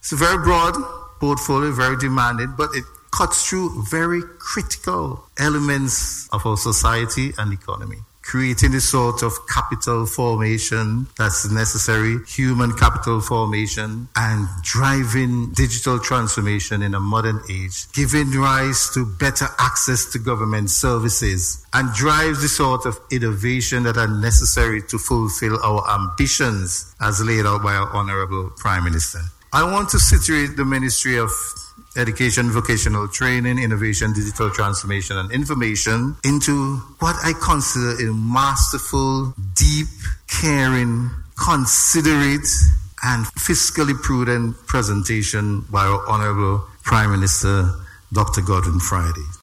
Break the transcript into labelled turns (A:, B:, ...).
A: It's a very broad portfolio, very demanding, but it cuts through very critical elements of our society and economy, creating the sort of capital formation that's necessary, human capital formation, and driving digital transformation in a modern age, giving rise to better access to government services, and drives the sort of innovation that are necessary to fulfill our ambitions as laid out by our Honorable Prime Minister. I want to situate the Ministry of Education, Vocational Training, Innovation, Digital Transformation and Information into what I consider a masterful, deep, caring, considerate and fiscally prudent presentation by our Honorable Prime Minister, Dr. Godwin Friday.